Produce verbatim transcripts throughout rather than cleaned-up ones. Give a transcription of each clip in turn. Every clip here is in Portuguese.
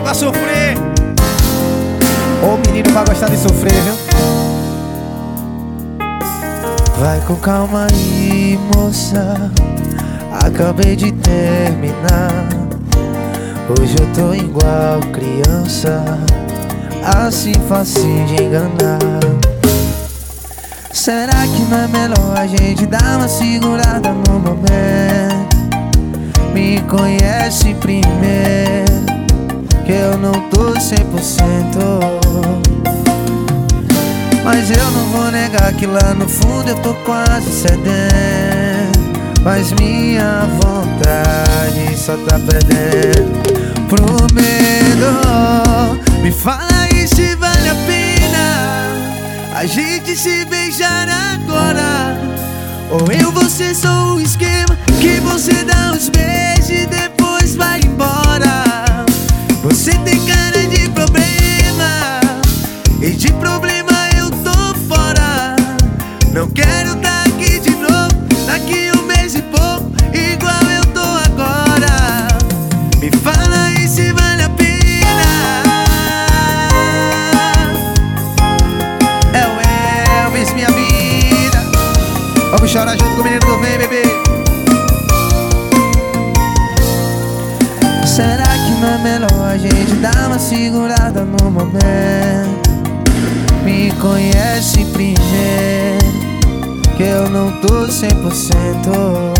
pra sofrer. Ô menino vai gostar de sofrer, viu? Vai com calma aí, moça, acabei de terminar. Hoje eu tô igual criança, assim fácil de enganar. Será que não é melhor a gente dar uma segurada no momento? Me conhece primeiro, que eu não tô cem por cento. Mas eu não vou negar que lá no fundo eu tô quase cedendo. Mas minha vontade só tá perdendo pro medo. Me fala aí se vale a pena a gente se beijar agora, ou eu vou ser só o esquema que você dá os beijos e depois vai embora. Você tem cara de problema, e de problema eu tô fora. Não quero tá aqui de novo daqui um mês e pouco, igual eu tô agora. Me fala aí se vale a pena. É o Elvis, minha vida. Vamos chorar junto com o menino do Vem, bebê. Será que não é melhor a gente dar uma segurada no momento? Me conhece primeiro, que eu não tô cem por cento.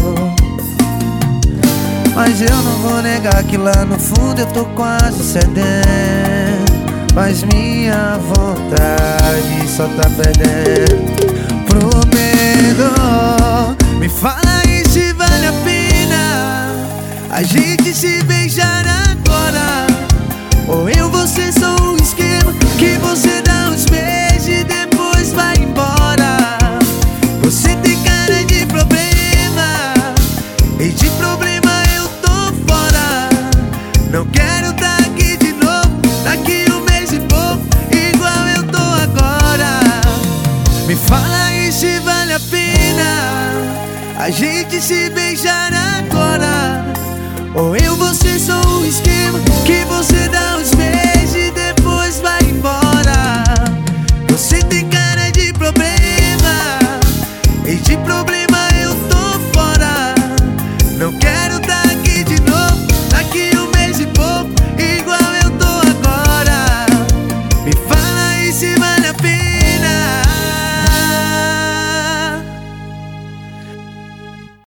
Mas eu não vou negar que lá no fundo eu tô quase cedendo. Mas minha vontade só tá perdendo pro medo. Me fala aí se vale a pena a gente se beijar agora, ou eu vou ser só um esquema que você dá uns beijos e depois vai embora. Você tem cara de problema, e de problema eu tô fora. Não quero tá aqui de novo daqui um mês e pouco, igual eu tô agora. Me fala aí se vale a pena a gente se beijar agora, ou eu vou ser só um esquema que você